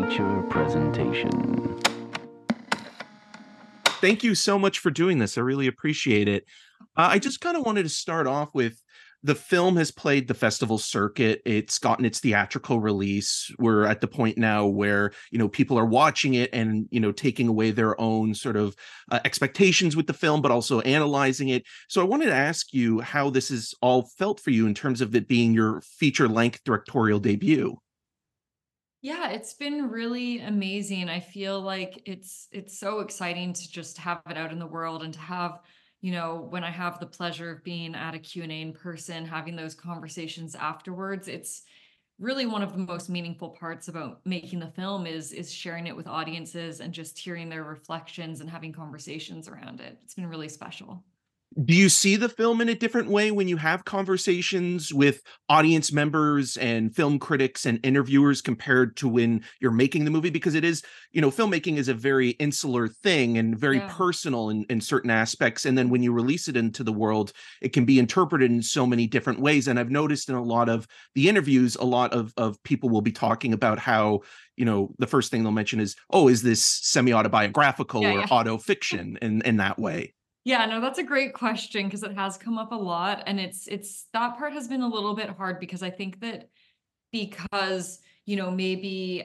Amateur presentation. Thank you so much for doing this. I really appreciate it. I just kind of wanted to start off with the film has played the festival circuit. It's gotten its theatrical release. We're at the point now where, people are watching it and, taking away their own sort of expectations with the film, but also analyzing it. So I wanted to ask you how this has all felt for you in terms of it being your feature length directorial debut. Yeah, it's been really amazing. I feel like it's so exciting to just have it out in the world and to have, when I have the pleasure of being at a Q and A in person, having those conversations afterwards, it's really one of the most meaningful parts about making the film is sharing it with audiences and just hearing their reflections and having conversations around it. It's been really special. Do you see the film in a different way when you have conversations with audience members and film critics and interviewers compared to when you're making the movie? Because it is, filmmaking is a very insular thing and very Yeah. personal in certain aspects. And then when you release it into the world, it can be interpreted in so many different ways. And I've noticed in a lot of the interviews, a lot of people will be talking about how, the first thing they'll mention is, oh, is this semi-autobiographical Yeah, or yeah. auto fiction in that way? Yeah, no, that's a great question because it has come up a lot, and it's that part has been a little bit hard because I think that because, maybe,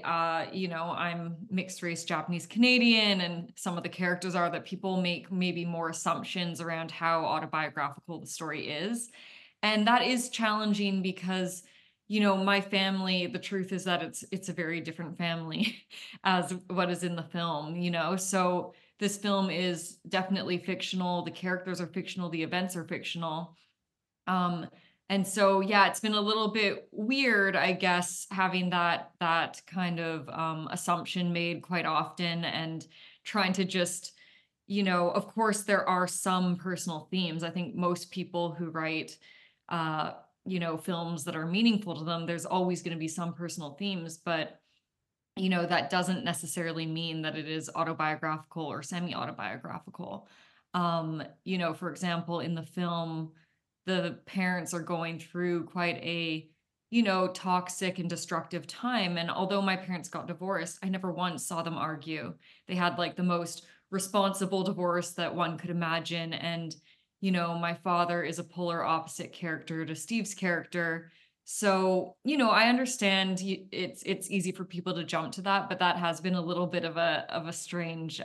I'm mixed race Japanese Canadian, and some of the characters are that people make maybe more assumptions around how autobiographical the story is. And that is challenging because, my family, the truth is that it's a very different family as what is in the film, So this film is definitely fictional. The characters are fictional, the events are fictional. Um, and so yeah, it's been a little bit weird, I guess, having that kind of assumption made quite often and trying to just, of course there are some personal themes. I think most people who write films that are meaningful to them, there's always going to be some personal themes, but that doesn't necessarily mean that it is autobiographical or semi-autobiographical. For example, in the film, the parents are going through quite a, toxic and destructive time. And although my parents got divorced, I never once saw them argue. They had like the most responsible divorce that one could imagine. And, my father is a polar opposite character to Steve's character. So, I understand it's easy for people to jump to that, but that has been a little bit of a strange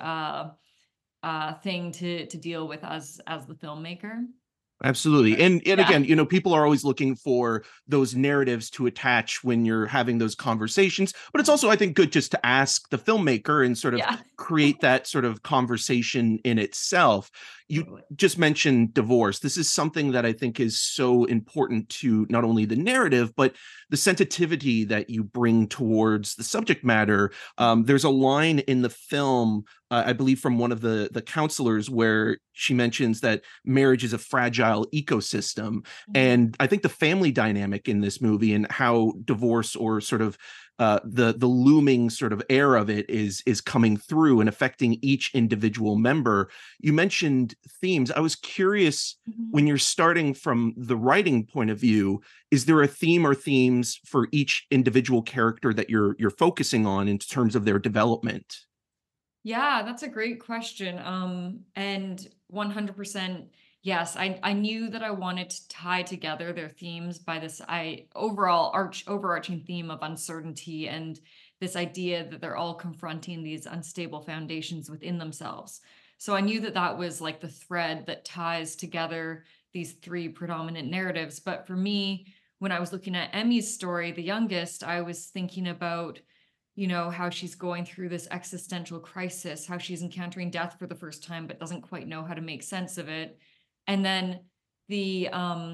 thing to deal with as the filmmaker. Absolutely. And Yeah. again, people are always looking for those narratives to attach when you're having those conversations. But it's also, I think, good just to ask the filmmaker and sort of Yeah. create that sort of conversation in itself. You Totally. just mentioned divorce. This is something that I think is so important to not only the narrative, but the sensitivity that you bring towards the subject matter. There's a line in the film, I believe, from one of the counselors where she mentions that marriage is a fragile ecosystem. Mhm. And I think the family dynamic in this movie and how divorce or sort of the looming sort of air of it is coming through and affecting each individual member. You mentioned themes. I was curious, Mhm. when you're starting from the writing point of view, is there a theme or themes for each individual character that you're focusing on in terms of their development? Yeah, that's a great question. And 100%, yes, I knew that I wanted to tie together their themes by this overarching theme of uncertainty and this idea that they're all confronting these unstable foundations within themselves. So I knew that that was like the thread that ties together these three predominant narratives. But for me, when I was looking at Emmy's story, the youngest, I was thinking about how she's going through this existential crisis, how she's encountering death for the first time, but doesn't quite know how to make sense of it. And then the,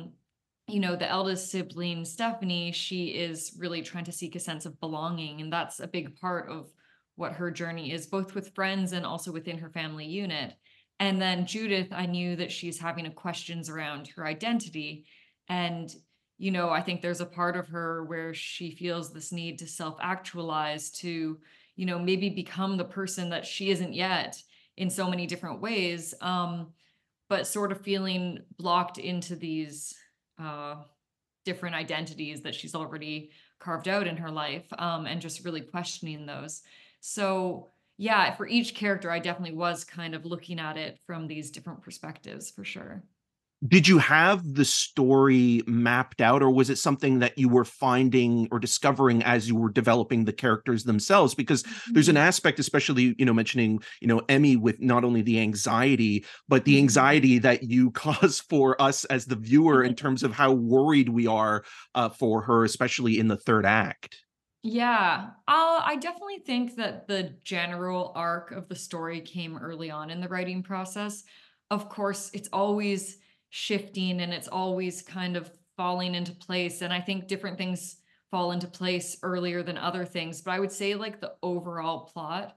the eldest sibling, Stephanie, she is really trying to seek a sense of belonging. And that's a big part of what her journey is, both with friends and also within her family unit. And then Judith, I knew that she's having questions around her identity. And I think there's a part of her where she feels this need to self-actualize, to, maybe become the person that she isn't yet in so many different ways. But sort of feeling blocked into these uh, different identities that she's already carved out in her life, and just really questioning those. So yeah, for each character, I definitely was kind of looking at it from these different perspectives for sure. Did you have the story mapped out, or was it something that you were finding or discovering as you were developing the characters themselves? Because there's an Mhm. aspect, especially, mentioning, Emmy, with not only the anxiety, but the Mhm. anxiety that you cause for us as the viewer in terms of how worried we are for her, especially in the third act. Yeah, I definitely think that the general arc of the story came early on in the writing process. Of course, it's always shifting and it's always kind of falling into place. And I think different things fall into place earlier than other things. But I would say, like, the overall plot,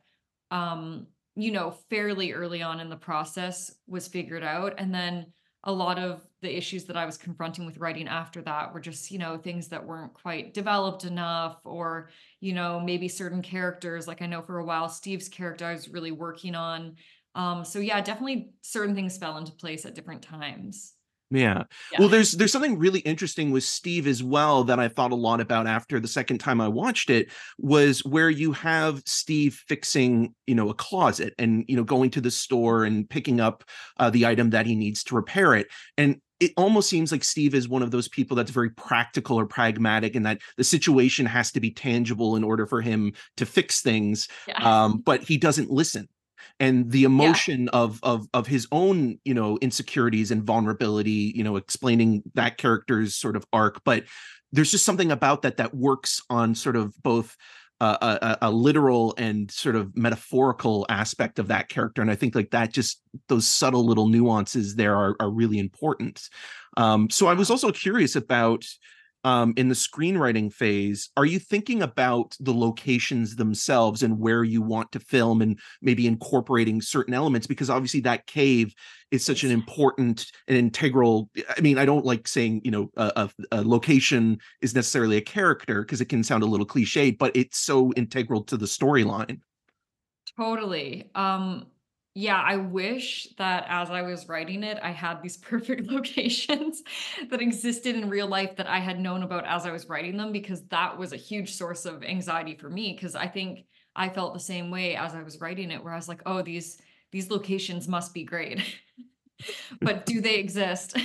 fairly early on in the process was figured out. And then a lot of the issues that I was confronting with writing after that were just, things that weren't quite developed enough, or, maybe certain characters. Like, I know for a while, Steve's character I was really working on. So yeah, definitely certain things fell into place at different times. Yeah. Well, Yeah. there's something really interesting with Steve as well that I thought a lot about after the second time I watched it, was where you have Steve fixing, a closet and, going to the store and picking up the item that he needs to repair it. And it almost seems like Steve is one of those people that's very practical or pragmatic, and that the situation has to be tangible in order for him to fix things. Yeah. But he doesn't listen, and the Yeah. emotion of his own, insecurities and vulnerability, explaining that character's sort of arc. But there's just something about that works on sort of both a literal and sort of metaphorical aspect of that character. And I think, like, that, just those subtle little nuances there are really important. So I was also curious about, in the screenwriting phase, are you thinking about the locations themselves and where you want to film, and maybe incorporating certain elements? Because obviously that cave is such an Yes. important and integral. I mean, I don't like saying, a location is necessarily a character, because it can sound a little cliched, but it's so integral to the storyline. Totally. Yeah, I wish that as I was writing it, I had these perfect locations that existed in real life that I had known about as I was writing them, because that was a huge source of anxiety for me. Because I think I felt the same way as I was writing it, where I was like, oh, these locations must be great. But do they exist?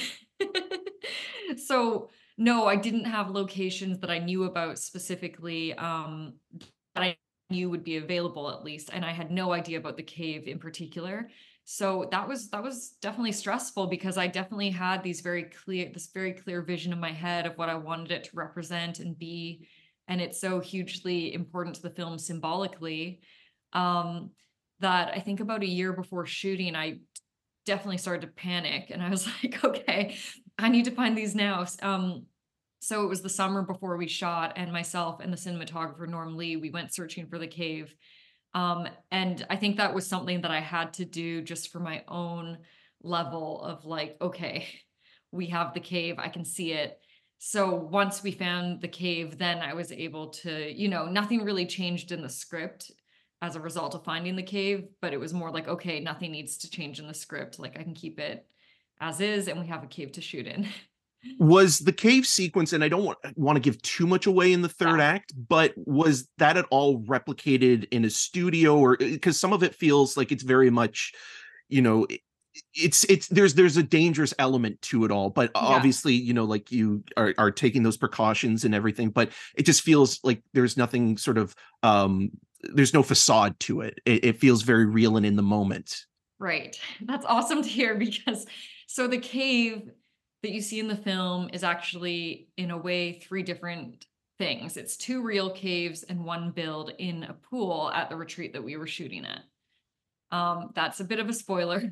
So no, I didn't have locations that I knew about specifically, that I knew would be available at least, and I had no idea about the cave in particular. So that was definitely stressful, because I definitely had this very clear vision in my head of what I wanted it to represent and be, and it's so hugely important to the film symbolically, um, that I think about a year before shooting, I definitely started to panic, and I was like, "Okay, I need to find these now." So it was the summer before we shot, and myself and the cinematographer Norm Lee, we went searching for the cave. And I think that was something that I had to do just for my own level of, like, okay, we have the cave, I can see it. So once we found the cave, then I was able to, nothing really changed in the script as a result of finding the cave, but it was more like, okay, nothing needs to change in the script. Like, I can keep it as is, and we have a cave to shoot in. Was the cave sequence, and I don't want to give too much away in the third Yeah. act, but was that at all replicated in a studio? Or because some of it feels like it's very much, you know it's there's a dangerous element to it all, but Yeah. obviously, like, you are taking those precautions and everything, but it just feels like there's nothing sort of, there's no facade to it. It feels very real and in the moment. Right. That's awesome to hear, because so the cave that you see in the film is actually, in a way, three different things. It's two real caves and one build in a pool at the retreat that we were shooting at. That's a bit of a spoiler.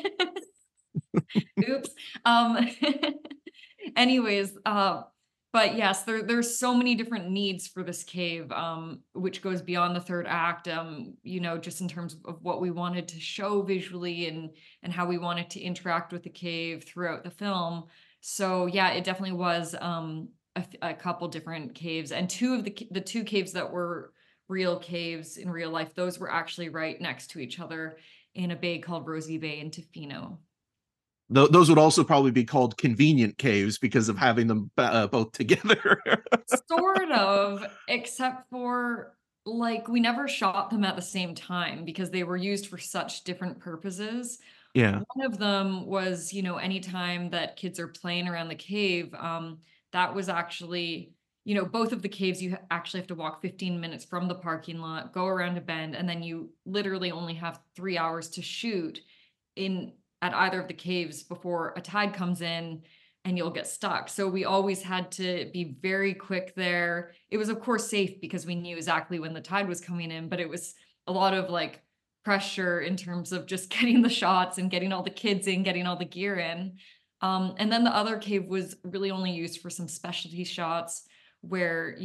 Oops. Um, anyways, but yes, there's so many different needs for this cave, which goes beyond the third act. Just in terms of what we wanted to show visually, and how we wanted to interact with the cave throughout the film. So yeah, it definitely was, a couple different caves, and two of the two caves that were real caves in real life, those were actually right next to each other in a bay called Rosie Bay in Tofino. Those would also probably be called convenient caves because of having them both together. Sort of, except for like we never shot them at the same time because they were used for such different purposes. Yeah. One of them was, anytime that kids are playing around the cave, that was actually, both of the caves, you actually have to walk 15 minutes from the parking lot, go around a bend, and then you literally only have 3 hours to shoot in at either of the caves before a tide comes in and you'll get stuck. So we always had to be very quick there. It was, of course, safe because we knew exactly when the tide was coming in, but it was a lot of like pressure in terms of just getting the shots and getting all the kids in, getting all the gear in. And then the other cave was really only used for some specialty shots where,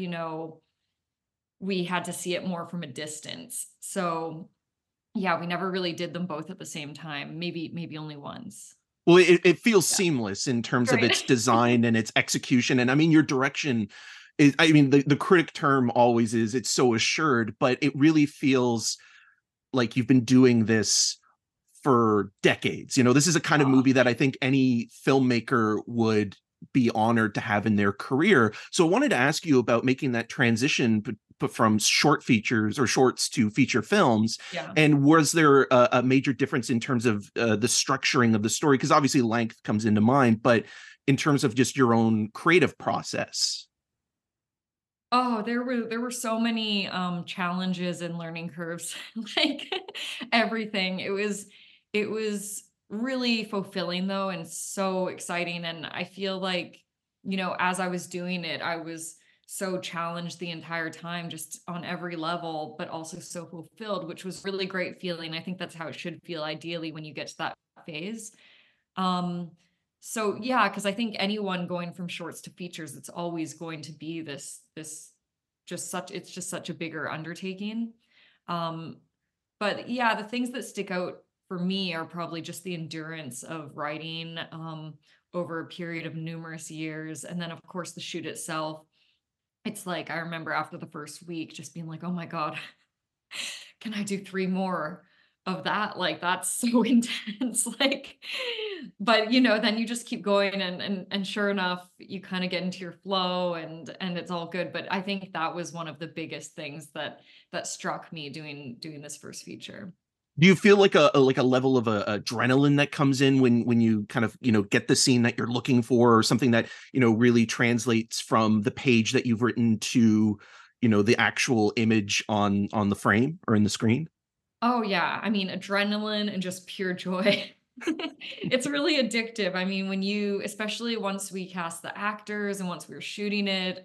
we had to see it more from a distance. So yeah, we never really did them both at the same time. Maybe only once. Well, it feels Yeah. seamless in terms of Right. its design and its execution. And I mean, your direction is, I mean, the critic term always is it's so assured, but it really feels like you've been doing this for decades. This is a kind of Oh, movie that I think any filmmaker would be honored to have in their career. So I wanted to ask you about making that transition from short features or shorts to feature films. yeah. And was there a major difference in terms of the structuring of the story? Because obviously length comes into mind, but in terms of just your own creative process. Oh, there were so many challenges and learning curves, like everything. It was really fulfilling though and so exciting. And I feel like, as I was doing it, I was so challenged the entire time, just on every level, but also so fulfilled, which was really great feeling. I think that's how it should feel ideally when you get to that phase. Um, so yeah, because I think anyone going from shorts to features, it's always going to be this it's just such a bigger undertaking. Um, but yeah, the things that stick out for me are probably just the endurance of writing over a period of numerous years. And then of course the shoot itself. It's like I remember after the first week just being like, oh my God, can I do 3 more of that? Like, that's so intense, like but, then you just keep going and sure enough, you kinda get into your flow and it's all good, but I think that was one of the biggest things that struck me doing this first feature. Do you feel like a level of adrenaline that comes in when you kind of get the scene that you're looking for, or something that really translates from the page that you've written to the actual image on the frame or in the screen? Oh, yeah. I mean, adrenaline and just pure joy. It's really addictive. I mean, especially once we cast the actors and once we were shooting it,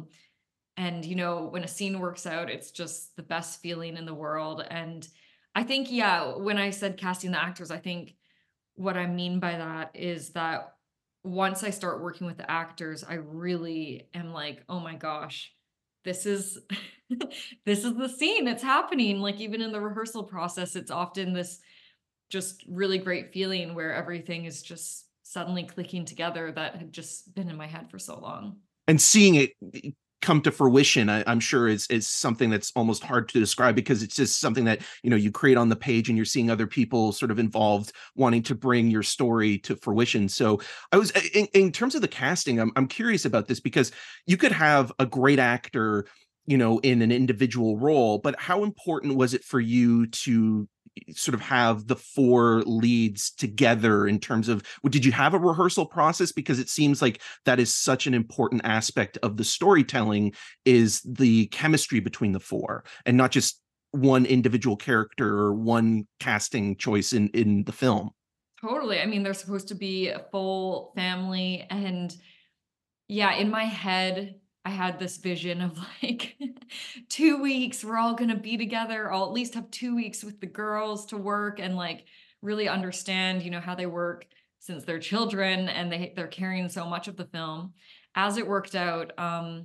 and when a scene works out, it's just the best feeling in the world. And I think, yeah, when I said casting the actors, I think what I mean by that is that once I start working with the actors, I really am like, oh my gosh, this is this is the scene. It's happening. Like even in the rehearsal process, it's often this just really great feeling where everything is just suddenly clicking together that had just been in my head for so long. And seeing it come to fruition, I'm sure is something that's almost hard to describe, because it's just something that you create on the page, and you're seeing other people sort of involved wanting to bring your story to fruition. So I was in terms of the casting, I'm curious about this, because you could have a great actor in an individual role, but how important was it for you to sort of have the four leads together? In terms of, did you have a rehearsal process? Because it seems like that is such an important aspect of the storytelling, is the chemistry between the four, and not just one individual character or one casting choice in the film. Totally. I mean, they're supposed to be a full family. And yeah, in my head, I had this vision of like 2 weeks, we're all gonna be together. I'll at least have 2 weeks with the girls to work and like really understand, how they work since they're children and they're carrying so much of the film. As it worked out,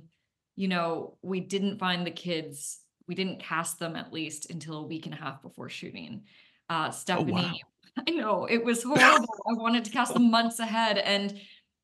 we didn't find the kids, we didn't cast them at least until a week and a half before shooting. Oh, Stephanie, wow. I know it was horrible. I wanted to cast them months ahead, and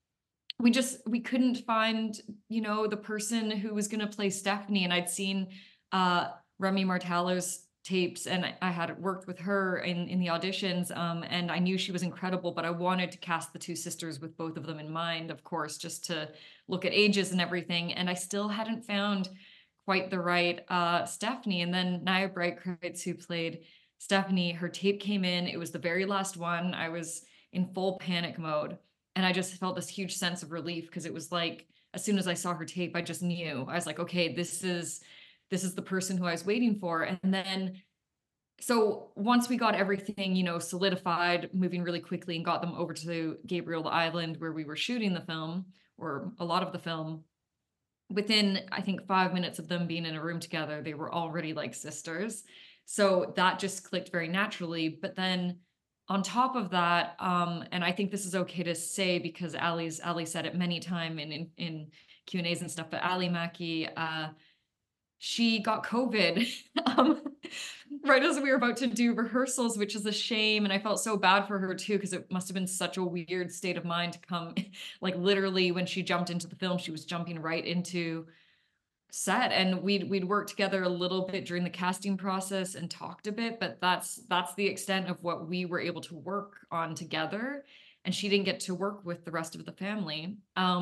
we couldn't find, the person who was gonna play Stephanie, and I'd seen, Remy Martell's tapes, and I had worked with her in the auditions, and I knew she was incredible, but I wanted to cast the two sisters with both of them in mind, of course, just to look at ages and everything. And I still hadn't found quite the right Stephanie. And then Nia Brightcreutz, who played Stephanie, her tape came in. It was the very last one. I was in full panic mode, and I just felt this huge sense of relief because it was like as soon as I saw her tape, I just knew. I was like, okay, this is the person who I was waiting for. And then so once we got everything, solidified, moving really quickly and got them over to Gabriel Island where we were shooting the film, or a lot of the film, within I think 5 minutes of them being in a room together, they were already like sisters. So that just clicked very naturally. But then on top of that, and I think this is okay to say because Ali said it many times in Q&As and stuff, but Ali Maki, she got COVID um, right as we were about to do rehearsals, which is a shame. And I felt so bad for her too, because it must have been such a weird state of mind to come, like literally when she jumped into the film, she was jumping right into set. And we'd worked together a little bit during the casting process and talked a bit, but that's the extent of what we were able to work on together. And she didn't get to work with the rest of the family.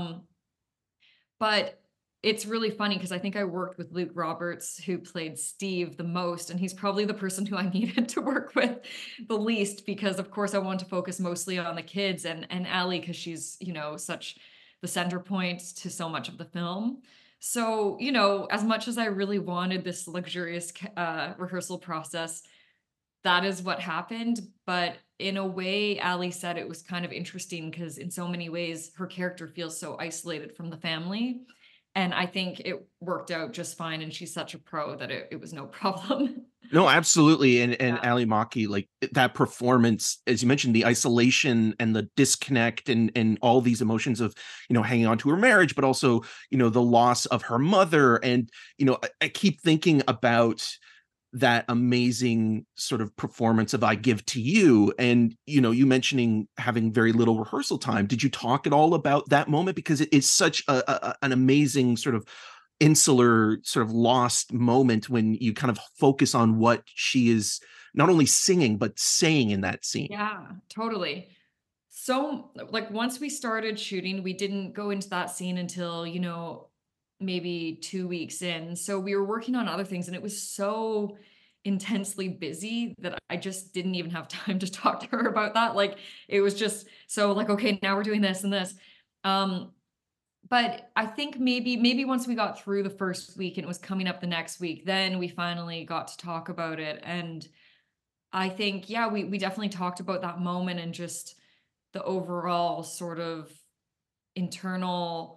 But it's really funny because I think I worked with Luke Roberts, who played Steve the most, and he's probably the person who I needed to work with the least because, of course, I want to focus mostly on the kids and Ali because she's, such the center point to so much of the film. So, as much as I really wanted this luxurious rehearsal process, that is what happened. But in a way, Ali said it was kind of interesting because in so many ways, her character feels so isolated from the family. And I think it worked out just fine. And she's such a pro that it was no problem. No, absolutely. And Yeah. Ali Maki, like that performance, as you mentioned, the isolation and the disconnect and all these emotions of, hanging on to her marriage, but also, the loss of her mother. And, I keep thinking about that amazing sort of performance of I Give to You. And, you mentioning having very little rehearsal time. Did you talk at all about that moment? Because it is such an amazing sort of insular sort of lost moment when you kind of focus on what she is not only singing but saying in that scene. Yeah, totally. So, like, once we started shooting, we didn't go into that scene until, maybe 2 weeks in. So we were working on other things, and it was so intensely busy that I just didn't even have time to talk to her about that. Like, it was just so like, okay, now we're doing this and this. Um, but I think maybe once we got through the first week and it was coming up the next week, then we finally got to talk about it. And I think, yeah, we definitely talked about that moment and just the overall sort of internal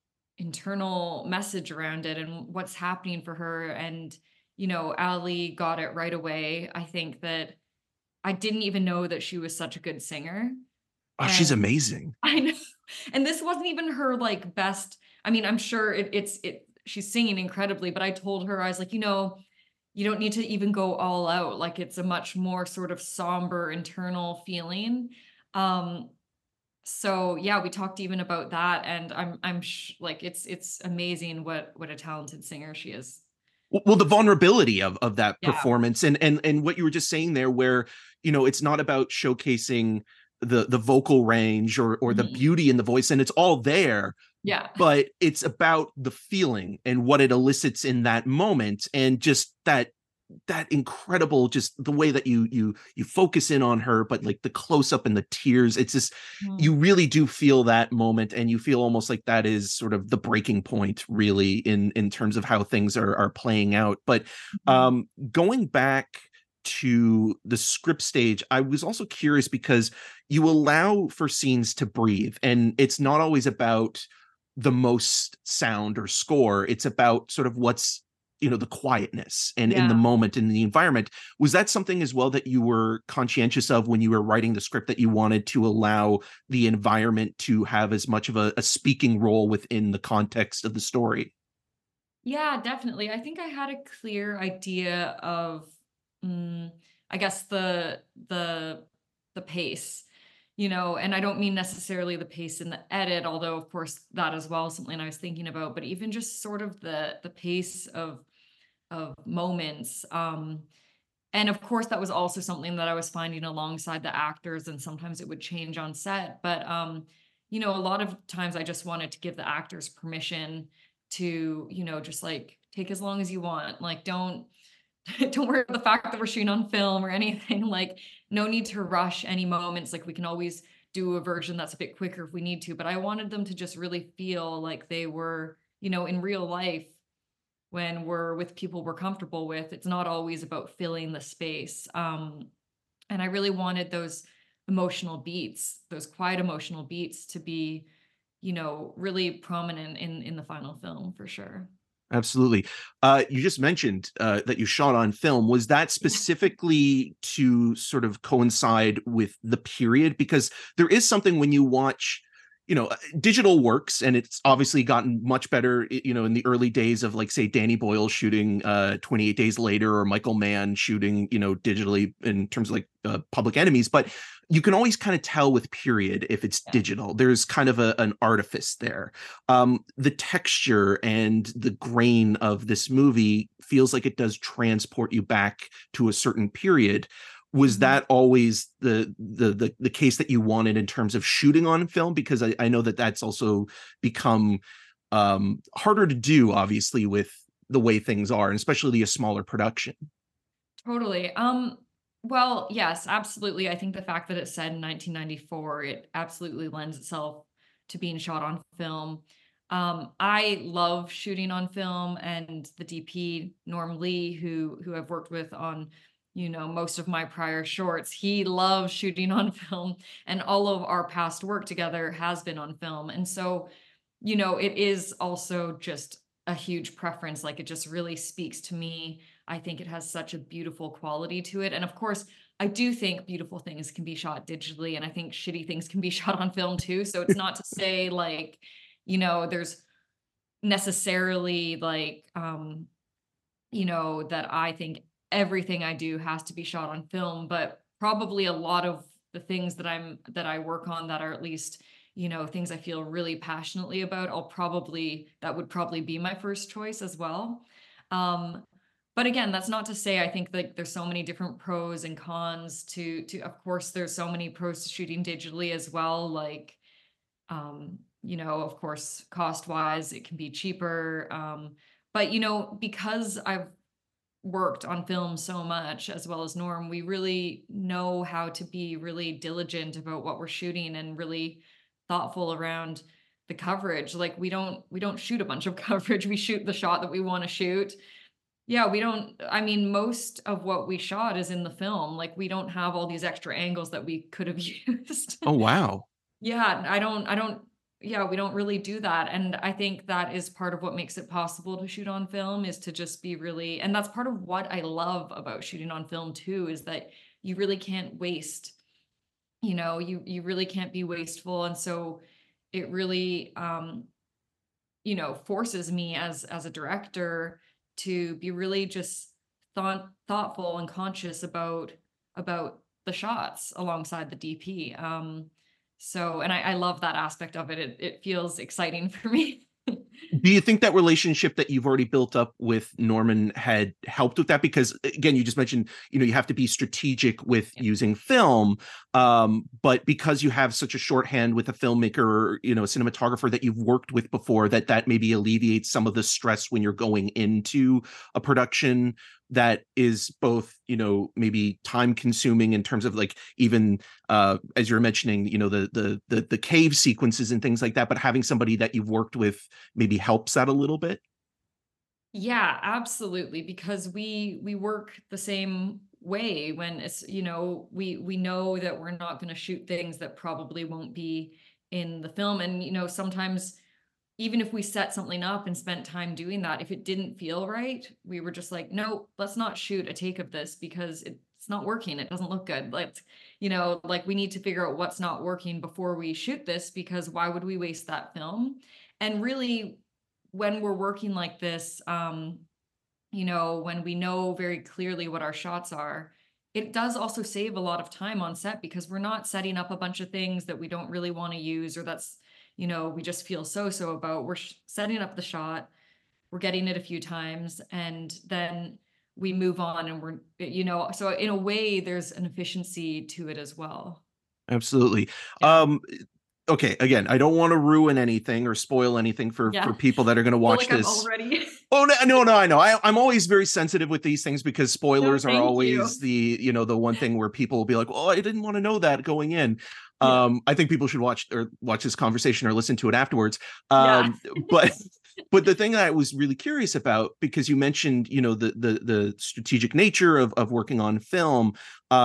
message around it and what's happening for her. And, Ali got it right away. I think that I didn't even know that she was such a good singer. Oh, she's And amazing. I know. And this wasn't even her like best. I mean, I'm sure she's singing incredibly, but I told her, I was like, you don't need to even go all out. Like it's a much more sort of somber internal feeling. Um, so yeah, we talked even about that, and like it's amazing what a talented singer she is. Well, the vulnerability of that Yeah. performance and what you were just saying there, where it's not about showcasing the vocal range or the Mhm. beauty in the voice, and it's all there, Yeah. but it's about the feeling and what it elicits in that moment, and just that incredible, just the way that you focus in on her, but like the close up and the tears, it's just, you Mm. really do feel that moment, and you feel almost like that is sort of the breaking point really in terms of how things are playing out. But Mhm. going back to the script stage, I was also curious because you allow for scenes to breathe, and it's not always about the most sound or score. It's about sort of what's, the quietness and in the Yeah. moment in the environment. Was that something as well that you were conscientious of when you were writing the script, that you wanted to allow the environment to have as much of a speaking role within the context of the story? Yeah, definitely. I think I had a clear idea of, mm, I guess the pace, and I don't mean necessarily the pace in the edit, although of course that as well is something I was thinking about, but even just sort of the pace of moments. And of course, that was also something that I was finding alongside the actors, and sometimes it would change on set. But a lot of times I just wanted to give the actors permission to, just like take as long as you want. Like, don't don't worry about the fact that we're shooting on film or anything. Like, no need to rush any moments. Like, we can always do a version that's a bit quicker if we need to. But I wanted them to just really feel like they were, in real life when we're with people we're comfortable with. It's not always about filling the space. And I really wanted those emotional beats, those quiet emotional beats to be, really prominent in the final film for sure. Absolutely. You just mentioned that you shot on film. Was that Yeah. specifically to sort of coincide with the period? Because there is something when you watch, digital works, and it's obviously gotten much better, in the early days of, like, say, Danny Boyle shooting 28 Days Later, or Michael Mann shooting, digitally in terms of, like, Public Enemies. But you can always kind of tell with period if it's Yeah. digital. There's kind of an artifice there. The texture and the grain of this movie feels like it does transport you back to a certain period. Was Mhm. that always the case that you wanted in terms of shooting on film? Because I know that that's also become harder to do, obviously, with the way things are, and especially a smaller production. Totally. Well, yes, absolutely. I think the fact that it's set in 1994, it absolutely lends itself to being shot on film. I love shooting on film, and the DP Norm Lee, who I've worked with on, most of my prior shorts, he loves shooting on film, and all of our past work together has been on film. And so, it is also just a huge preference. Like, it just really speaks to me. I think it has such a beautiful quality to it. And of course, I do think beautiful things can be shot digitally, and I think shitty things can be shot on film too. So it's not to say like, there's necessarily like, that I think everything I do has to be shot on film, but probably a lot of the things that I work on that are at least, things I feel really passionately about, that would probably be my first choice as well. Um, but again, that's not to say I think like there's so many different pros and cons to of course there's so many pros to shooting digitally as well. Like, of course, cost wise, it can be cheaper. But because I've worked on film so much as well as Norm, we really know how to be really diligent about what we're shooting and really thoughtful around the coverage. Like, we don't shoot a bunch of coverage. We shoot the shot that we want to shoot. Yeah, we don't, I mean, most of what we shot is in the film. Like, we don't have all these extra angles that we could have used. Oh, wow. Yeah, I don't yeah, we don't really do that, and I think that is part of what makes it possible to shoot on film, is to just be really, and that's part of what I love about shooting on film too, is that you really can't waste, you really can't be wasteful, and so it really, forces me as a director to be really just thoughtful and conscious about the shots alongside the DP. So, and I love that aspect of it. It feels exciting for me. Do you think that relationship that you've already built up with Norman had helped with that? Because again, you just mentioned, you have to be strategic with Yeah. using film, but because you have such a shorthand with a filmmaker, or, a cinematographer that you've worked with before, that maybe alleviates some of the stress when you're going into a production that is both, maybe time consuming in terms of, like, even as you're mentioning, the cave sequences and things like that, but having somebody that you've worked with maybe helps that a little bit? Yeah, absolutely. Because we work the same way when it's, we know that we're not going to shoot things that probably won't be in the film. And, sometimes even if we set something up and spent time doing that, if it didn't feel right, we were just like, no, let's not shoot a take of this because it's not working. It doesn't look good. Like, we need to figure out what's not working before we shoot this, because why would we waste that film? And really, when we're working like this, when we know very clearly what our shots are, it does also save a lot of time on set, because we're not setting up a bunch of things that we don't really want to use, or that's, we just feel so about. We're setting up the shot, we're getting it a few times, and then we move on and we're, so in a way there's an efficiency to it as well. Absolutely. Yeah. Okay, again, I don't want to ruin anything or spoil anything for Yeah. people that are going to I feel watch like I'm this. already. Oh no, I know. I'm always very sensitive with these things because No, spoilers are thank always you. the one thing where people will be like, "Oh, I didn't want to know that going in." Yeah. I think people should watch this conversation or listen to it afterwards. Yeah. But but the thing that I was really curious about, because you mentioned, the strategic nature of working on film,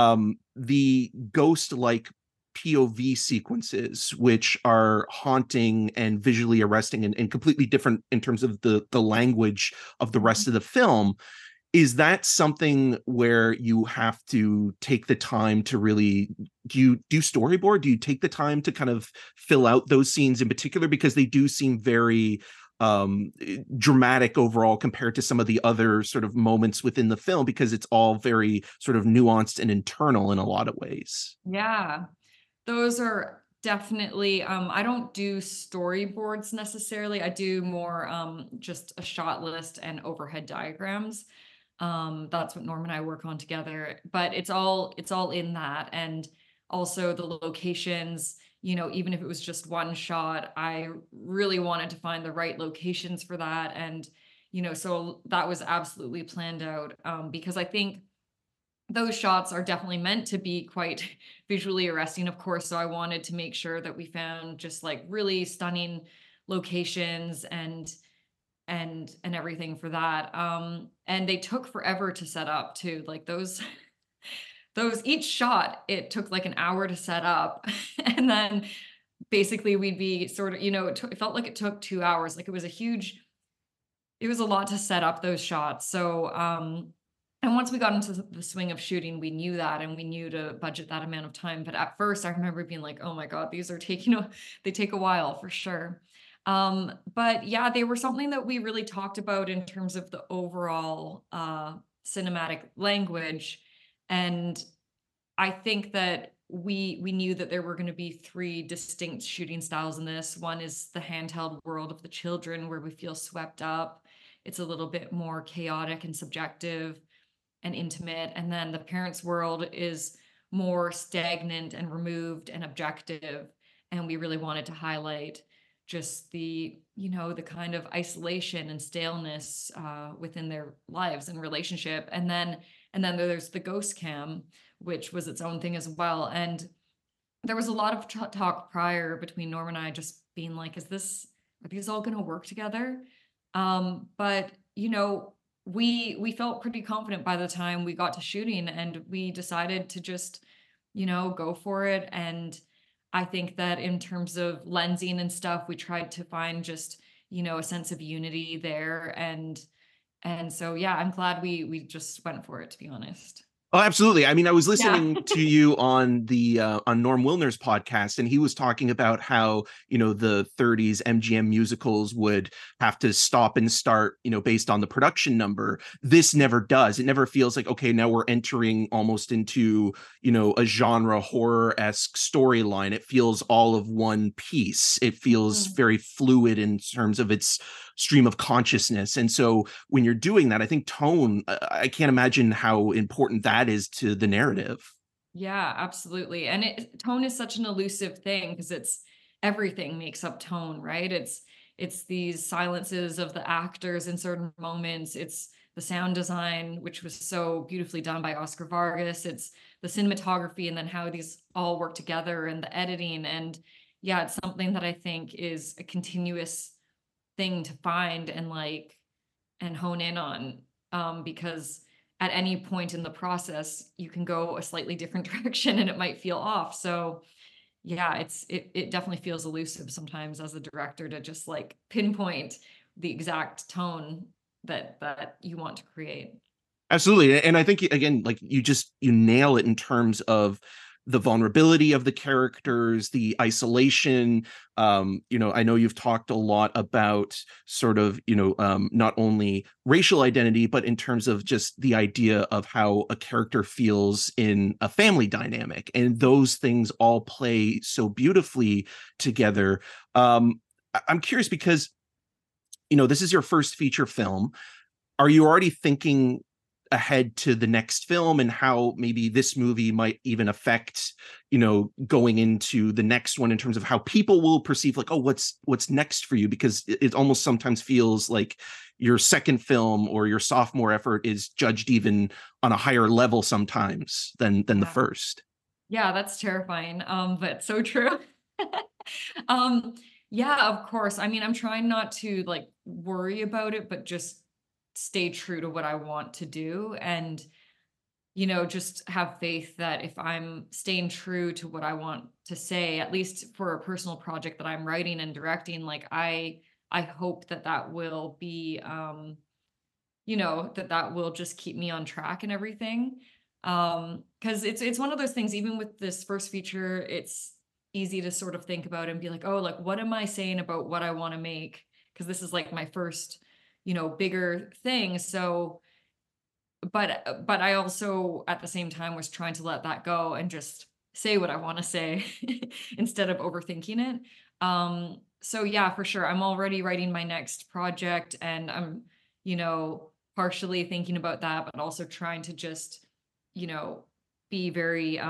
the ghost-like POV sequences, which are haunting and visually arresting and completely different in terms of the language of the rest of the film. Is that something where you have to take the time to really do you do storyboard? Do you take the time to kind of fill out those scenes in particular, because they do seem very dramatic overall compared to some of the other sort of moments within the film, because it's all very sort of nuanced and internal in a lot of ways. Yeah. Those are definitely, I don't do storyboards necessarily. I do more just a shot list and overhead diagrams. That's what Norm and I work on together, but it's all in that. And also the locations, even if it was just one shot, I really wanted to find the right locations for that. And, so that was absolutely planned out, because I think those shots are definitely meant to be quite visually arresting, of course. So I wanted to make sure that we found just like really stunning locations and everything for that. And they took forever to set up too. Like those those each shot, it took like an hour to set up. And then basically we'd be sort of, it felt like it took 2 hours. Like it was a lot to set up those shots. So and once we got into the swing of shooting, we knew that and we knew to budget that amount of time. But at first I remember being like, oh my God, these are they take a while for sure. But yeah, they were something that we really talked about in terms of the overall cinematic language. And I think that we knew that there were going to be three distinct shooting styles in this. One is the handheld world of the children, where we feel swept up. It's a little bit more chaotic and subjective and intimate. And then the parents' world is more stagnant and removed and objective. And we really wanted to highlight just the kind of isolation and staleness within their lives and relationship. And then there's the ghost cam, which was its own thing as well. And there was a lot of talk prior between Norm and I, just being like, are these all going to work together? But we felt pretty confident by the time we got to shooting, and we decided to just go for it. And I think that in terms of lensing and stuff, we tried to find just a sense of unity there. And so yeah, I'm glad we just went for it, to be honest. Oh, absolutely. I mean, I was Yeah. listening to you on the on Norm Wilner's podcast, and he was talking about how, the 30s MGM musicals would have to stop and start, based on the production number. This never does. It never feels like, okay, now we're entering almost into, a genre horror-esque storyline. It feels all of one piece. It feels Mm. very fluid in terms of its stream of consciousness. And so when you're doing that, I think tone, I can't imagine how important that is to the narrative. Yeah, absolutely. And tone is such an elusive thing because everything makes up tone, right? It's these silences of the actors in certain moments. It's the sound design, which was so beautifully done by Oscar Vargas. It's the cinematography, and then how these all work together, and the editing. And yeah, it's something that I think is a continuous thing to find and hone in on, because at any point in the process you can go a slightly different direction and it might feel off. So yeah, it definitely feels elusive sometimes as a director to just like pinpoint the exact tone that you want to create. Absolutely. And I think, again, like you nail it in terms of the vulnerability of the characters, the isolation. I know you've talked a lot about sort of, not only racial identity, but in terms of just the idea of how a character feels in a family dynamic. And those things all play so beautifully together. I'm curious because, this is your first feature film. Are you already thinking ahead to the next film and how maybe this movie might even affect, going into the next one in terms of how people will perceive like, oh, what's next for you? Because it almost sometimes feels like your second film or your sophomore effort is judged even on a higher level sometimes than the first. Yeah, that's terrifying. But so true. Um, yeah, of course. I mean, I'm trying not to like worry about it, but just stay true to what I want to do and just have faith that if I'm staying true to what I want to say, at least for a personal project that I'm writing and directing, like I hope that that will be that will just keep me on track and everything. Because it's one of those things, even with this first feature, it's easy to sort of think about and be like, oh, like what am I saying about what I want to make? Because this is like my first, bigger thing. So but I also at the same time was trying to let that go and just say what I want to say instead of overthinking it. So yeah, for sure. I'm already writing my next project and I'm, partially thinking about that, but also trying to just, you know, be very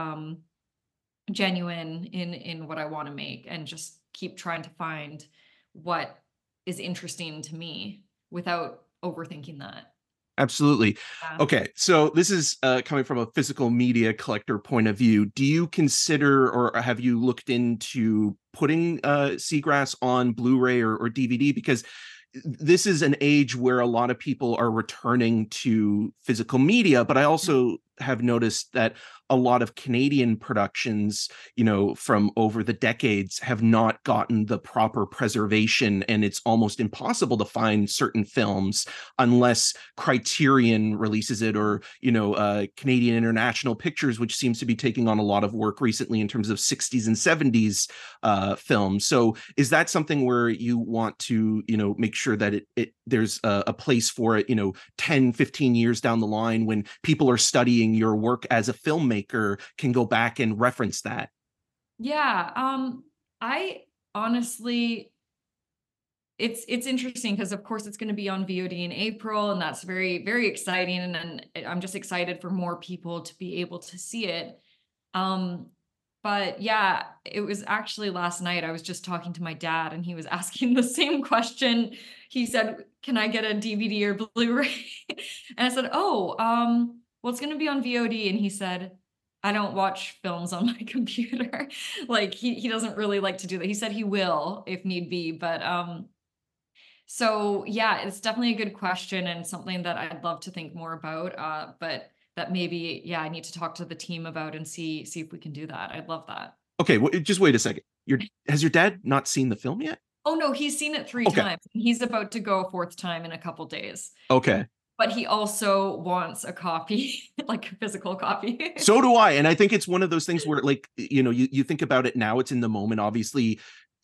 genuine in what I want to make and just keep trying to find what is interesting to me without overthinking that. Absolutely. Yeah. Okay, so this is coming from a physical media collector point of view. Do you consider or have you looked into putting Seagrass on Blu-ray or DVD? Because this is an age where a lot of people are returning to physical media, but I also have noticed that a lot of Canadian productions, from over the decades have not gotten the proper preservation, and it's almost impossible to find certain films unless Criterion releases it or, Canadian International Pictures, which seems to be taking on a lot of work recently in terms of 60s and 70s films. So is that something where you want to, make sure that there's a place for it, 10, 15 years down the line when people are studying your work as a filmmaker can go back and reference that? Yeah, I honestly it's interesting because of course it's going to be on VOD in April and that's very very exciting and then I'm just excited for more people to be able to see it. Um but yeah, it was actually last night I was just talking to my dad and he was asking the same question. He said, "Can I get a DVD or Blu-ray?" And I said, "Oh, well it's going to be on VOD." And he said, "I don't watch films on my computer." Like he doesn't really like to do that. He said he will if need be, but so yeah, it's definitely a good question and something that I'd love to think more about. But that maybe, yeah, I need to talk to the team about and see if we can do that. I'd love that. Okay, just wait a second. Has your dad not seen the film yet? Oh no, he's seen it three Okay. times. He's about to go a fourth time in a couple days. Okay. But he also wants a copy, like a physical copy. So do I. And I think it's one of those things where, like, you think about it now, it's in the moment. Obviously,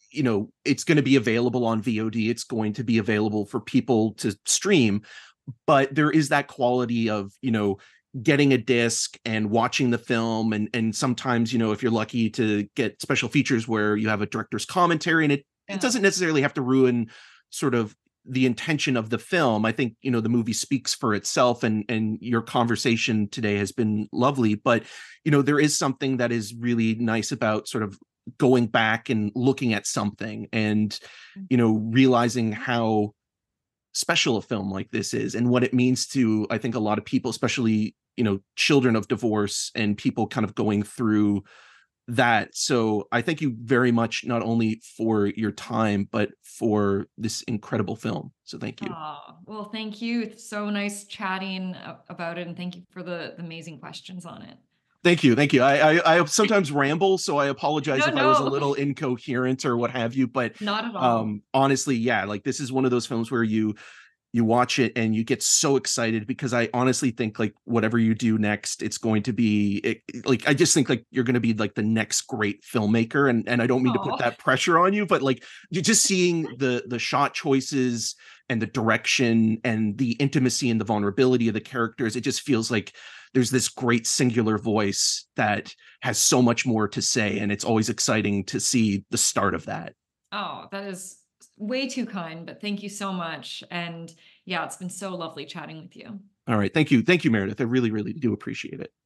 it's going to be available on VOD. It's going to be available for people to stream. But there is that quality of, getting a disc and watching the film. And sometimes, if you're lucky to get special features where you have a director's commentary and it Yeah. doesn't necessarily have to ruin sort of the intention of the film. I think, the movie speaks for itself and your conversation today has been lovely, but, there is something that is really nice about sort of going back and looking at something and, realizing how special a film like this is and what it means to, I think, a lot of people, especially, children of divorce and people kind of going through that. So I thank you very much, not only for your time, but for this incredible film. So thank you. Oh, well, thank you. It's so nice chatting about it, and thank you for the amazing questions on it. Thank you. Thank you. I sometimes ramble, so I apologize No, if I was a no, little incoherent or what have you. But not at all. honestly, yeah, like this is one of those films where you watch it and you get so excited because I honestly think like whatever you do next, it's going to be like I just think like you're going to be like the next great filmmaker, and I don't mean to put Oh, that pressure on you, but like you're just seeing the shot choices and the direction and the intimacy and the vulnerability of the characters. It just feels like there's this great singular voice that has so much more to say, and it's always exciting to see the start of that. oh, that is way too kind, but thank you so much. And yeah, it's been so lovely chatting with you. All right. Thank you. Thank you, Meredith. I really, really do appreciate it.